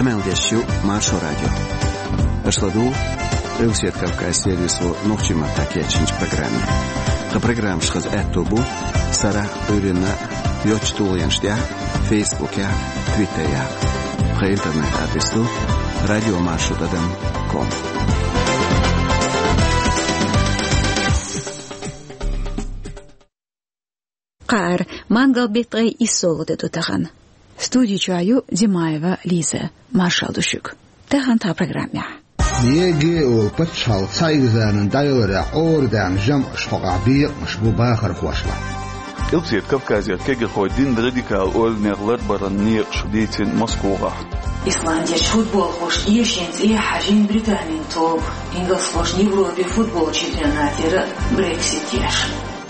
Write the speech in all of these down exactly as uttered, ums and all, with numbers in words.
Амелдещу Маршо радио. Ашладу Элсет Кавказ сервису Нохчима Такечинч программе. Ха программ шхаз этобу Сара Урина Йочтулянштя Фейсбуке, Твиттере. Ха интернет адресу радио маршо точка ком. Qar mangал беткай иссолоды тутаган. Студию чаю Димаева Лиза Маршалдушук. Тахан та программе. Неге ол патшал сайгзанын дайлары ордан жам шпагабиек мшбуба хархвашла. Илсет Кавказият кегер хойдин радикал ол нерлар баранни шудейтин Москва. Исландия футбол хош ешенц и хажин Британин топ. Инглс хош Европе футбол чемпионатера Брексит еш.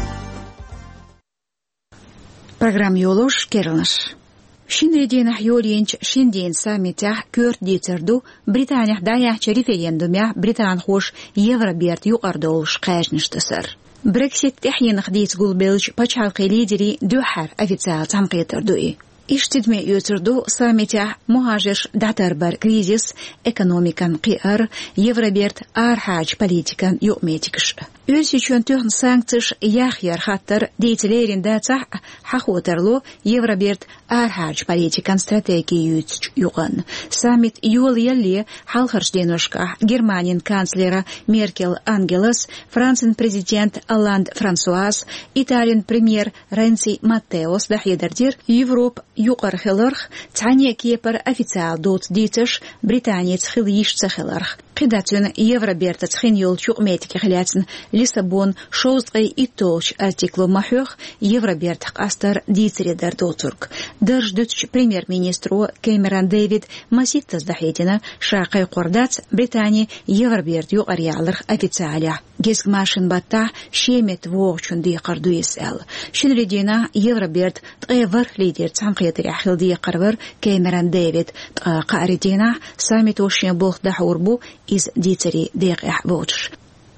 Программа Йолош Керлаш. Шинредин Хьоринч Шиндин саммитах Кёрт Дитерду Британия даях референдумя Британ хош Евроберт юқардолш қажништысыр. Брексит тахин хдиц гулбелч пачалқи лидери духар официал тамқитердуи. Иштидме ютерду саммитах мухажиш датарбар кризис экономикан қиар Евроберт архач политикан юқметикш. Ölsüçün tühn sanktiş yaxyar hattır deytilerin dağıtaq haqotarlu Евроберт arhaç politikan strategiyüç yuğun. Summit yol yelli halqarşdenuşqa Germanin kansleri Merkel Angelas, Fransın prezident Hollande François, İtalyan premier Renzi Matteos dahiderdir Европ yuqarxılarx tani kepar ofitsial dot deytiş Britaniyet xiliyişçı xılarx. Qidatun Евроберт txin yol yuqmetik xilyatsın Лиссабон шоузгай и толч артиклу махёх Евроберт астар дицередер дотурк. Държдуч премьер-министру Кэмерон Дэвид масифтаз дахедина шақай қордац Британия Евроберт юqariyalırx официаля. Гезгмашин батта шемет воғчун дейқарду есәл. Шинредина Евроберт тғевар лидер цамқиятыр яхил дейқарвар Кэмерон Дэвид тғаридина саммит ошен болх дахурбу из дицери дейқях воғчш.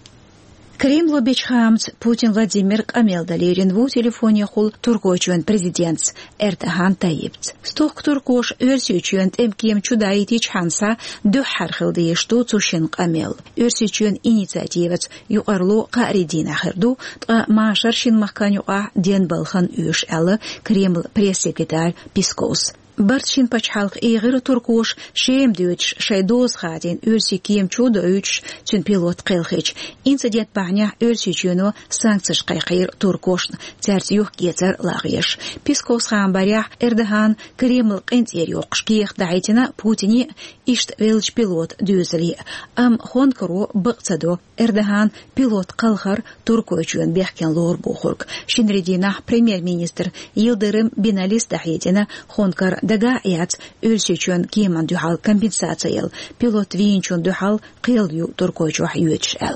Кремль бечхамц Путин Владимир Камелдалерин в телефоне хул туркочуен президент Эрдоган Таипц. Стук туркош өрсючуен эмкем чудаитич ханса духар хилди что цушин Камел. Өрсючуен инициативец юарлу Қаридина хирду та машаршин махканюа ден балхан үш әлі Кремль пресс-секретарь Пескос. Бартшин пачхалq игыр туркуш шем дүйч шайдоз хадин өрси кием чуда үч тün пилот қилхич. Инцидент бахня өрси чуну санкциш қайқир туркуш церт юх гетер лагыш. Пескос хан барях Эрдоган Кремль қинтер юқш киех дайтина Путини ишт велч пилот дюзли. Ам хонкару бықцадо Эрдоган пилот қылхар туркуйчуен бехкен лор бухурк. Шинредина премьер-министр Йылдырым Бинали дахедина хонкар дага яц ölsüçün кеман дюхал компенсациял пилот винчун дюхал қилью туркойчу хьючэл.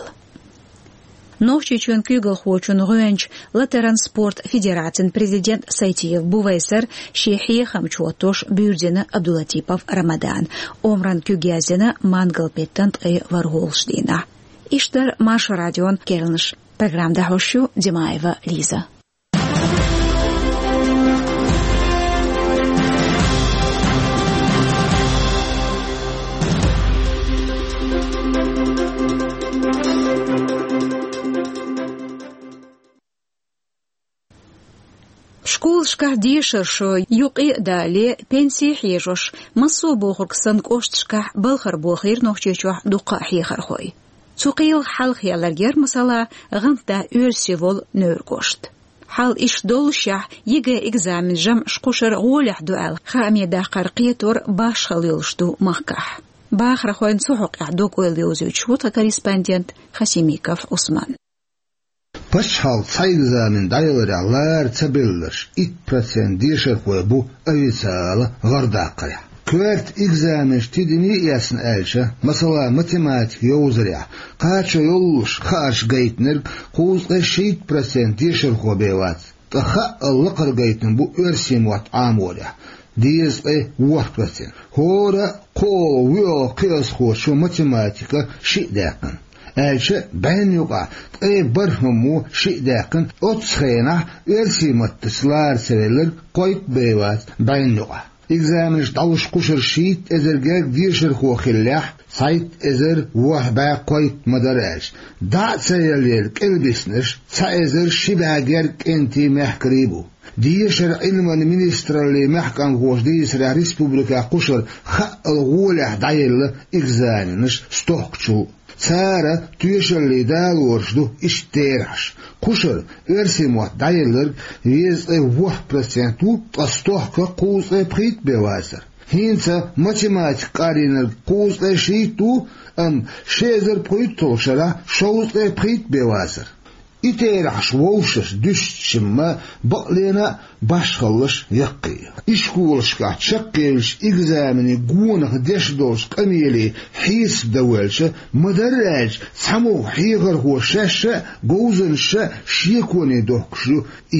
Новчичун кюгл хочун гönç Латеран спорт федерациян президент Сайтиев бувайсар шехи хамчуатош бюрдені Абдулатипов Рамадан омран кюгязена мангал петтант эй варголштейна. Иштар Маша радион Келныш. Программда хошю Димаева Лиза. Школшка дишершо юқи дали пенсии хижош масу бохурк санкоштшка балхар бохир нохчечуа дуқа хихархой. Цуқил хал хияларгер масала гынта өрсевол нөркошт. Хал иш долша еге экзамен жам шкушер голях дуал хамеда қарқиетор баш халилшту махках. Бахрахойн сухук ядук уэлдиузючута корреспондент Хасимиков Усман. Пашхал сайгзанын дайлары алар цабеллаш ит процент дешер bu официалы гардақая. Кверт экзамен тидини ясн әлші, масала математик йоузыря, қача йолуш қаш гайтнер қуызға шейт процент дешер беват. Таха аллақар гайтнер bu өрсен ват аморя. Диес ай ват процент. Хора қол вио қияс хошу математика шидақын. Әлші бән юға, әй бірхыму шидақын отсқайна өрсематтысылар сәрелер қойт бейват бән юға. إجزامش دوش قشر شيت إزر جاك ديشر خو خلاح سايت إزر وحبا قويت مدراج دا سيالير كالبسنش سايزر شبا جارك انتي محكريبو ديشر علما المينستر اللي محكم هوش ديسر ريسبوبليكا قشر خا الغولح دايل إجزامش ستوكشو سارة تيشر اللي دالورشدو اشتيرش قشر ارسموات دايلر يز وح برسنتو تستوحك قوس بخيت بواسر هينسا ماتيماتيك قارين قوس شيتو ام شيزر بخيت توشرا شوز بخيت بواسر إتيرحش ووشش دشتشما بقلينا باشخلش يقي إشكولش كات شقيلش إجزامني قونخ دشدوش قميلي حيس دولش مدراج سمو حيغر هو شاشة قوزنش شيكوني دوكشو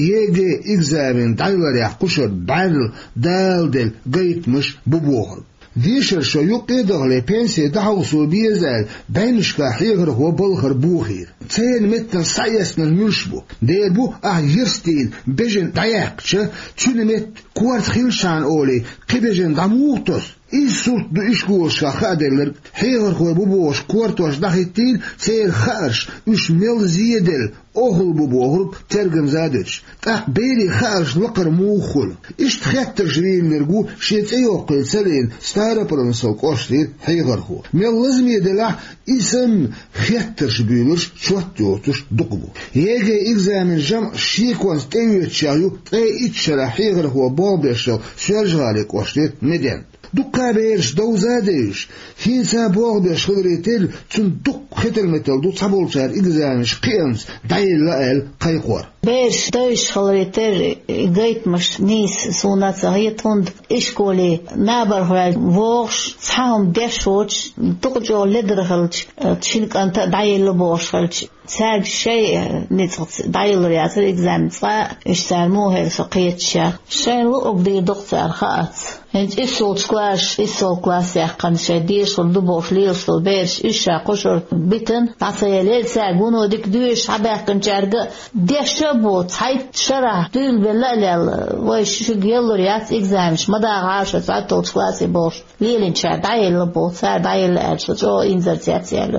يجي إجزامن دايلر يحقشر بعل دالدل قيت مش ببوغل ديشر شو يقيدغ لي بنسي دعوصو بيزال بينشكا حيغر هو بلغر بوخير تين متن سايسن المشبو ديبو اه يرستين بيجن دايقش تشنمت كوارت خيلشان اولي قبيجن داموتوس إيسوت دو إشكوشا خادلر حيغر هو بوبوش كوارتوش داخيتين سير خارش وش ميل زيدل أهل ببوغل ترجم زادش تح بيري خارج لقر موخل إيش تخيتر جرين نرجو شيت أيوقل سلين ستارة برنسل قشتير حيغر هو ميل لازم يدلع اسم خيتر شبيلش شوت يوتش دقبو يجي إجزامن جمع شيكونس تيوت شايو تي إتشرا حيغر هو بابشل شرجالي قشتير مدين دقا بيرش دو زادش هينسا بوغ بيش خدريتل تن دق ختل متل دو صبولشار إجزامش قيمس دايل لأل قيقور بيرش دوش خدريتل قيت مش نيس سونا صغيط هند إشكولي نابر هوال ووغش صحاهم ديشوش دقجو لدرخلش تشيلك أنت دايل لبوش خلش ساد شيء نتغط دايل رياضة إجزام صا إش سالموه سقيتشا شيء لقب دي دكتور خاط هنج إسول سكواش إسول كلاس يحقن شديش والدبوش ليش والبيرش إشا قشر بيتن تعطيليل ساقونو ديك دوش عباقن جارقة ديشبو تحيط شرح دول بلاليل ويش شقيل رياضة إجزامش مدى عاشر تعطيل كلاس يبوش ليلين شا دايل لبو سا دايل أجل جو إنزل سياتي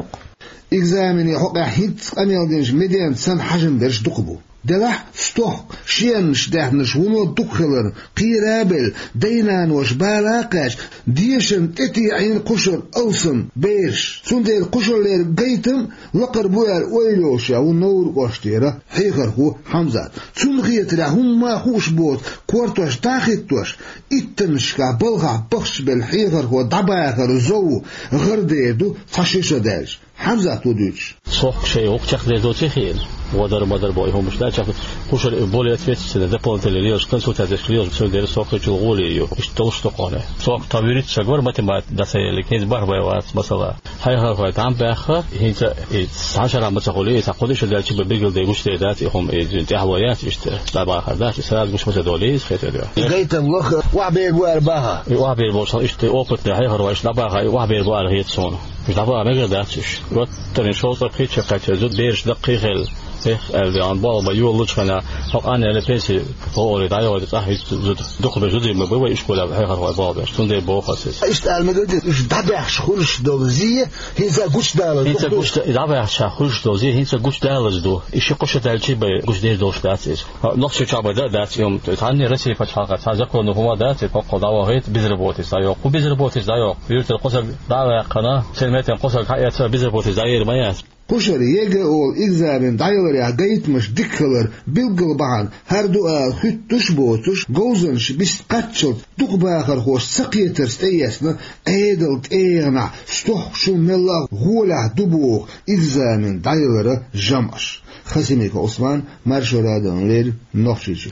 إجزامني حقا حيت أميل دينش مدين سن حجم برش دقبو دلح ستوك شينش دهنش ونو دقخلر قيرابل دينان وش بالاقاش ديشن تتي عين قشر أوسن بيرش سندير قشر لير قيتم لقر بوير ويلوشا ونور قشتيرا حيخر هو حمزات سنغيت لهم ما خوش بوت كورتوش تاخيتوش اتنشكا بلغا بخش بالحيخر هو دباخر زو غرديدو تشيشا دالش حمزات ودوش صوق شيء وقتك لزوتي خيل ودر مدر باي هم مش لاش خوش البوليات فيت سنه دبون تليليوش كنسو تادشليوش سو دير صوق جوغوليو اش توش تقونه صوق طويرت شغور متى ما دسايل كيز باربا وات مثلا هاي هاي تام باخر هيت عشرة متقولي تقوليش دالش ببيجل ديغوش ديدات هم دهوايات اشت تبع هذاك سراد مش متدوليز فيت لقيت الوخ وعبير بوارباها وعبير بوصل اشت اوبت هاي هاي واش دبا وعبير بوار هيت صون مش دبا ما قدرتش وتر شوطه خيتش قاعد زود بيرش دقيقه اللي عن بعض ما يقول لك أنا حق أنا اللي بيسي هو اللي دايو اللي صاحي دخل بجودي ما بيوي إيش كله بحي خروا بعض إيش تندي بوخسس إيش تعال مدري إيش دبع شخورش دوزية هينسا قش دال هينسا قش دبع شخورش دوزية هينسا قش دال زدو إيش قش دال شيء بقش دير دوش داتس نقش شعب دا دات يوم تعني رسي فتحة تازق إنه هو دات فوق دعوة هيت بيزربوتس دايو وبيزربوتس دايو بيرت القصر دعوة قناة سلمت القصر حياة بيزربوتس داير ما ياس قشر يجا أول إجزامن دايلر يعقيت مش دكلر بالقل بعن هردو آل خد تشبوتش جوزنش بس قتشل دق باخر خوش سقيتر ستيسنا ايدل تيغنع ستوح شو ملا غولع دبوغ إجزامن دايلر جمعش خسيميك عثمان مرشو رادون لير نوخشيجي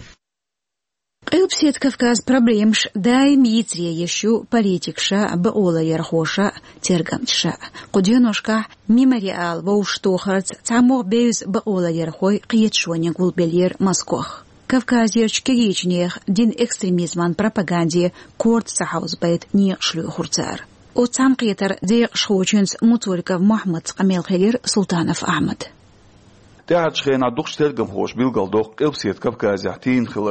قلبسيت كفكاز проблемш دايم يتري يشو политикша بأولا يرخوشا ترغمتشا قدينوشكا ميموريال بوشتو خرط تعموغ بيوز بأولا يرخوي قيت شواني قول بلير مسكوخ كفكازيرش كيجنيخ دين экстремизман пропаганде كورت سحوز بيت نيق شلو خرطار او تام قيتر ديق شخوچنس مطولكف محمد قميل خير سلطانف أحمد تعد شخينا دوخش ترغم خوش بيلقل دوخ قلبسيت كفكاز يحتين خلر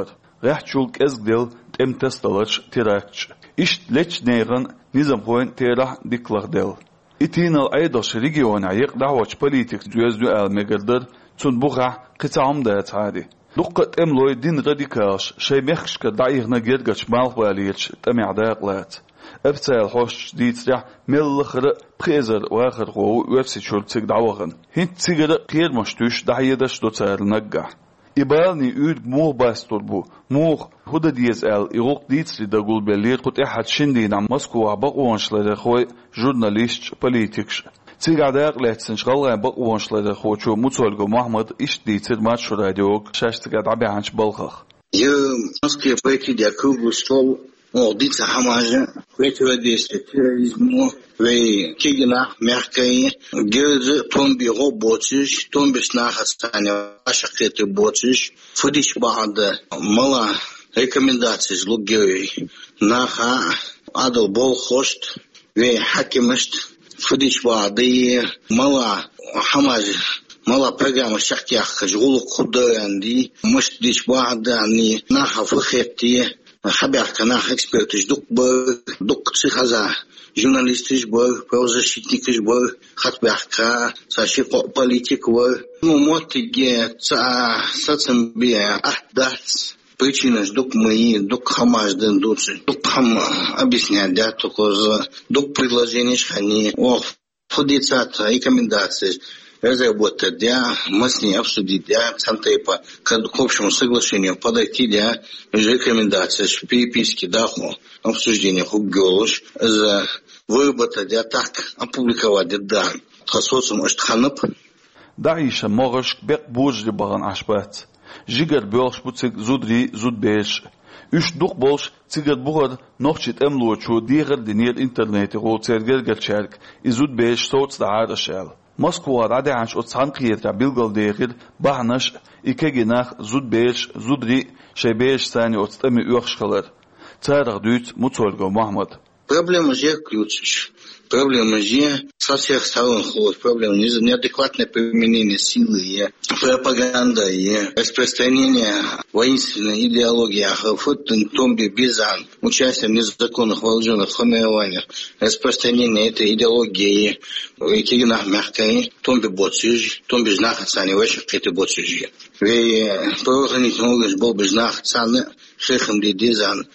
رحشول كأزدل تمتستلش تراكش إشت لتش نيغن نظام خوين تيرح ديكلغ دل إتين الأيضاش ريجيون عيق دعوش بوليتيك جوزدو المقدر تون بوغا قطعم دات عادي دقة أملوي دين راديكالش شي مخش كدعيغنا جيرجش مالواليتش تمع داقلات أبتال حوش ديتريح ملخر بخيزر واخر غو وفسي شول تيك دعوغن هنت تيجر قير مشتوش دعيدش دو تار نقع إبالني يود موه باستور بو موه هدا ديز ال يغوق ديتري داقول بلير قد إحد شندين عم مسكو عباقوانش لدخوي جورناليست بوليتيكش تيج عداق لاتسنش غالغان باقوانش لدخوي شو متولغو محمد إش ديتر ماتشو راديوك شاش تقاد عبي عنش بلخخ يوم مسكي فايتي دي كوبو ستول وديتها حماجة فايتي وديستي تيريزمو في كيجنا ميحكاين جيز تومبي غوبوتش تومبي سناخة ستاني عشقيت بوتش فديش بعض ملا ريكومендации لوجيوي ناخا عدل بول خوشت في حكمشت فديش بعضي ملا حماجة ملا программа شختياخ جغلق خدو عندي مش ديش بعض يعني ناخا فخيتي حبيت ناخ экспертиш дук бо дук психоза журналистиш бо правозащитникиш бо хатбяхка саши политик бо ну мотиге ца сацмбия ахдац причина дук мои дук хамажден дуци дук хам объяснять да только дук предложений хани о ходицат рекомендации разработать, да, мы с ней обсудить, да, центры по к общему соглашению подойти, да, рекомендации, переписки, да, обсуждение, хугелуш, за выработать, да, так, опубликовать, да, хасоцум, аштханып. Да, еще можешь бек божли баган ашбат. Жигер бёлш буцик зудри зудбеш. Үш дух болш цигер бугар нохчит эмлочу дигер динер интернете го цергер герчерк изудбеш соц да арашел. Москва ради عنش أتصان قيرة بيلقل داخل بعنش إكجناخ زود بيش زودري شي بيش ثاني أتستمي يوخش خلر تارغ دوت متولغو محمد. Проблема же ключ. Проблема же со всех сторон ходит. Проблема неадекватное применение силы, пропаганда, распространение воинственной идеологии, томби бизан, участие в незаконных вооруженных формированиях, распространение этой идеологии, кигнах мягкой, томби боцюж, томби знах цани, ваших какие-то боцюжи. Вей правоохранительный орган был бы знах цаны, шехам ди дизан,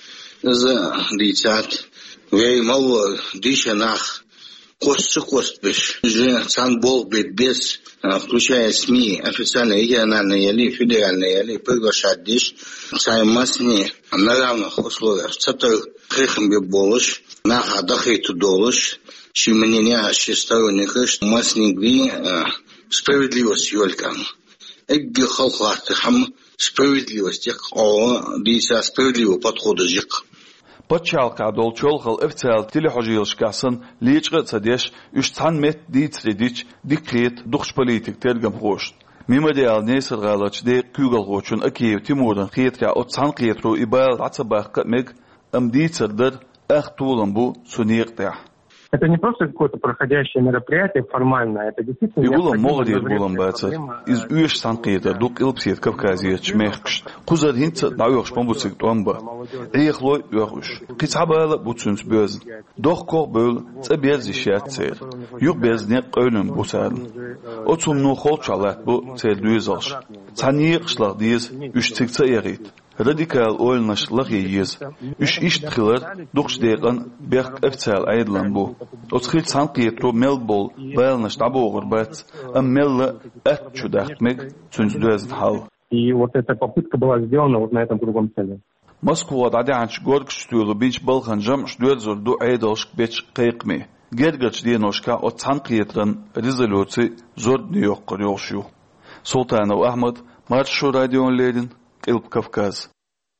за дицат. Вей мало дича нах кост кост беш же сан бол бит без включая СМИ официальные региональные или федеральные или приглашать диш сай масни на равных условиях цатор хрехам би болыш нах адахиту долыш ши мнения ши сторонников масни гви справедливость юлькам эгги халхат хам справедливость як о диса справедливый подход жик Почалка долчолхал официал телехожийлшкасын личгы цадеш үш цан мет дицредич дикрет духш политик тергам хошт. Мемориал несергалач де кюгал хошун акиев Тимурдан хиетка от цан хиетру ибал ацабах мег ам дицердер ах тулам бу суниктя. Это не просто какое-то проходящее мероприятие формальное, это действительно... Игула молодец булам баца. Из уеш санкиета дук илпсиет Кавказия чмехкш. Кузар хинца дауёрш помбуцик туамба. Эйхлой уяхуш. Кицабала буцунс бёз. Дох кор бёл цабер зишят цер. Юг безне qölüm бусарн. Отсумну холчалат бу цер дуйзош. Цаниqшлар диз үш цикца ерит. Радикал ойнашлар ейз. Үш иштхилар духшдеган берг официал айдлан бу. Отсхил санкиетру мелбол байлнаш табогыр бац. Ам мелла атчудахмег цунздуэзн хал. И вот эта попытка была сделана вот на этом кругом целе. Москва дади анч горг штюлу бинч балханжам штуэзор ду айдолшк беч кайкми. Гергач деношка от санкиетран резолюции зор ньёккыр ёлшу. Султанов Ахмад, Маршу радион Ледин, Илп Кавказ.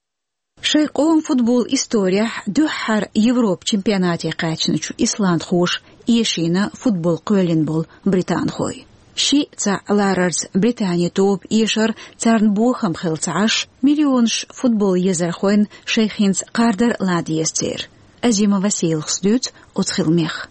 Шейқом футбол история духар Европ чемпионате качнычу Исланд хош ешина футбол көлин бол Британ хой. Ши ца ларарс Британия топ ешар царн бохам хилцаш миллионш футбол езерхойн шейхинс кардер ладиестер. Азима Василх сдют от хилмех.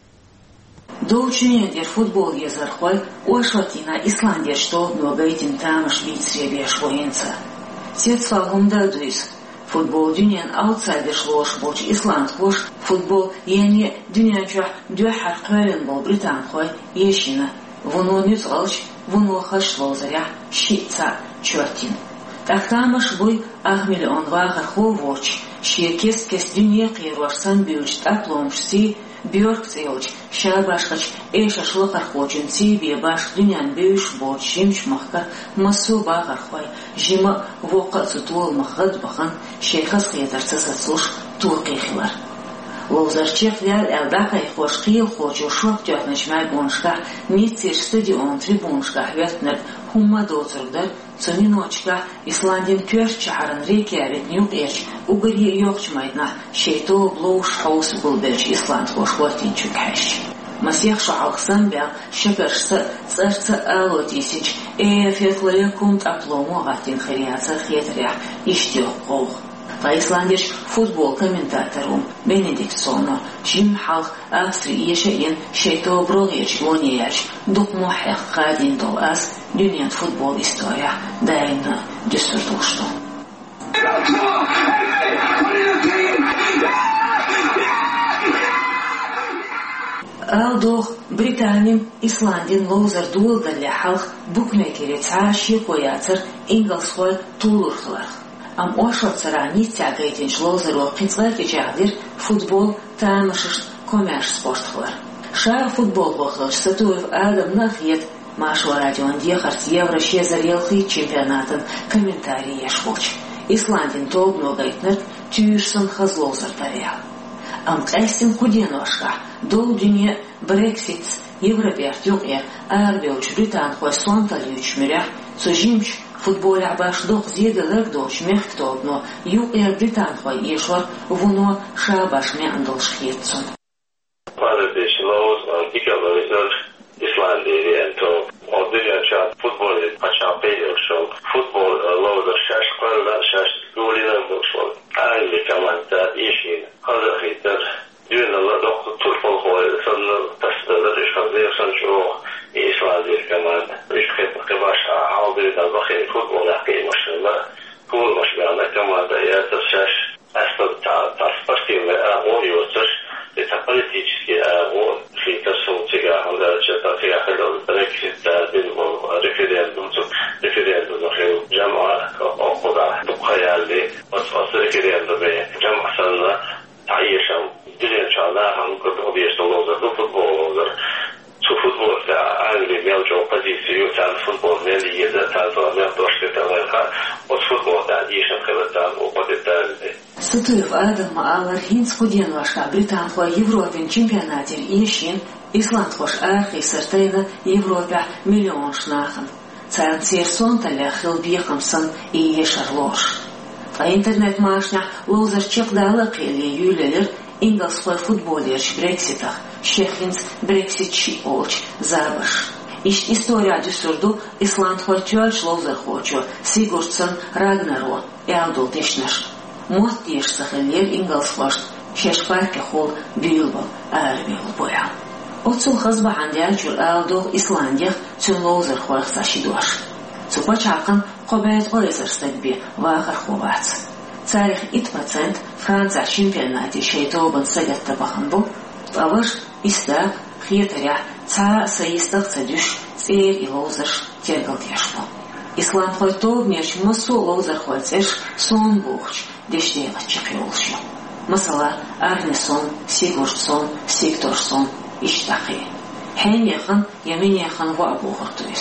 До учения футбол езерхой уашотина Исландия что много этим там швейцария бешвоенца. Сетфагум дадуис. Futbol dünyanın outsider şloş boç İsland hoş futbol yani dünyaca dühar qalen bol Britan xoy yeşina bunu nüzalç bunu haşlozaya şitsa çötin taxtamaş buy ahmil on vahar xovoç şirkes kes dünya qirvarsan büyüç taplomşsi Björkseyoç şabaşqaç eşaşlıqar xoçun sibiye baş dünyan büyüş boç şimş mahkar masu bağar xoy jima voqa tutul mahad baxan şeyxas qiyadarsa satsuş tuqiqlar Lozarchevler eldaqay xoş qiyil xoçu şok jatnışmay bonşqa nitsir stadion tribunşqa vetner humma doturda Soninoçka İslandin köş çağırın Reykjavik Newqerç uğri yoqçmaydna şeyto bloş haus bulberç İsland hoş vatin çükhaş Masih şağıqsan bə şəbərsə tsərsə alotisiç efetlerikum taplomu vatin xriyatsa xetriya iştiq qoq Ta İslandiş futbol kommentatorum Benediktsonu Jim Hall Avstriya yaşayan şeyto broğeç loniyerç dokmuhaq qadin dol az dünya futbol istoriya dayını düsürdüştü. Aldoq Britaniyam İslandin lozer dualdalle halq bukmekeri çarşı koyatır İngilsxoy tulurxlar. Am oşotsara nitya gaytin lozero qitslarki jagdir futbol tamışış komers sportxlar. Şa futbol qoxlış Satuyev Adam Nafiyet Maşo radion diyaqars Евро şezarelxi çempionatın kommentariy yaşvoç. İslandin tolbno gaytnır tüyürsün xazlozer tariya. Am qaysin kudenoşqa dol dünya Brexit Европert yoqya arbeuç Britan xoy sontaliyuç mürah sojimç Futbol baş doq ziyadalar doç mehktobno yuqer Britan xoy yeshor vuno şabaş meandol şxiyetsun. Paradişloz dikalorizor İslandiyyen to odilyança futbol paçapeyosol futbol lozer şaşqarla şaş golinan boşol. Aynı kamanda işin hazırlıklar dünyada doktor turfol xoy sanlı tasdalar işazıyorsan çok İslandiya kamanda işxet qıbaş aldığında bakın futbol hakkıymışlar kullanmışlar kamanda ya taşş aslında taspartiyme oluyordur ve politiski o fitosutiga handa çatafiya halol Brexit din bu referandum referandum o cemaat okuda bu hayali o referandum ve cemaatlarla tayyişam dilen çağla hangi bir solozlar futbollar Su futbol da aynı mevcut pozisyon tan futbol neliyede tanzanya doşketalarha o futbolda işin kılıtan o podetalde. Satuyev Adam alır Hins Kudenoşka Britan xoy Evropin çempionatir işin İsland xoş arxi sırtayna Evropa milyon şnaxın. Цан серсонталя хилбихамсан и ешарлош. Та интернет машня лозер чекдала қели юлелер İngilsxoy futbolierç Brexitах şehlins Brexit şi olç zabış. İş istoriya düsürdü İslandxoy tölç lozer xoçu Sigurdsson Ragnarok ealdol teşner. Mot diyeş saxiller İngilsxoş şeşparke xol büyülbol ağırbeol boya. Otsul xızba handiyacur ealdol İslandiya tün lozer xoyxsa şidoş. Tsupa çaqın qobayet qoyzırstagbi vaqar xovatz. Царих ит процент Франция чемпионате шейтобан сагатта баханбу аваш иста хиетаря ца саистах цадюш цер и лозер тергал тяшбу Исланд хой тобнеш масу лозер хой цеш сон бухч дештега чепиолшу масала Арнесон Сигурдсон Сигторсон иштахи хэн яхан ямен яхан ва бухортуис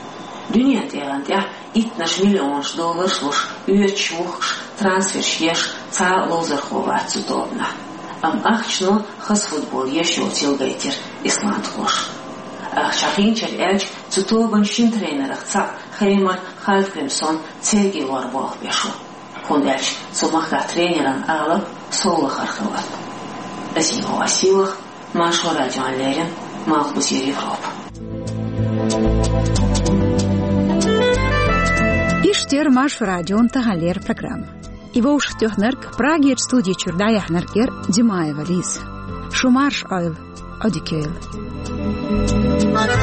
Dünya tegantya itnash milyon dollar slush üyeçvuch transfer şeş ca lozer xovat sudobna. Am achno khas futbol yesho tilgaytir İsland xoş. Achchincher elch zutoban shin trenerach ca Heimer Hallgrimsson Sergey Larbol besho. Kondelch somachga treneran alab solach arxalat. Azimo Vasilov Maşo radiolerin Malbus Европа. Иштер Маш радион тагалер программа. Его уж тёхнерк Праге студии чурда яхнеркер Димаева Лиз. Шумарш ойл одикейл.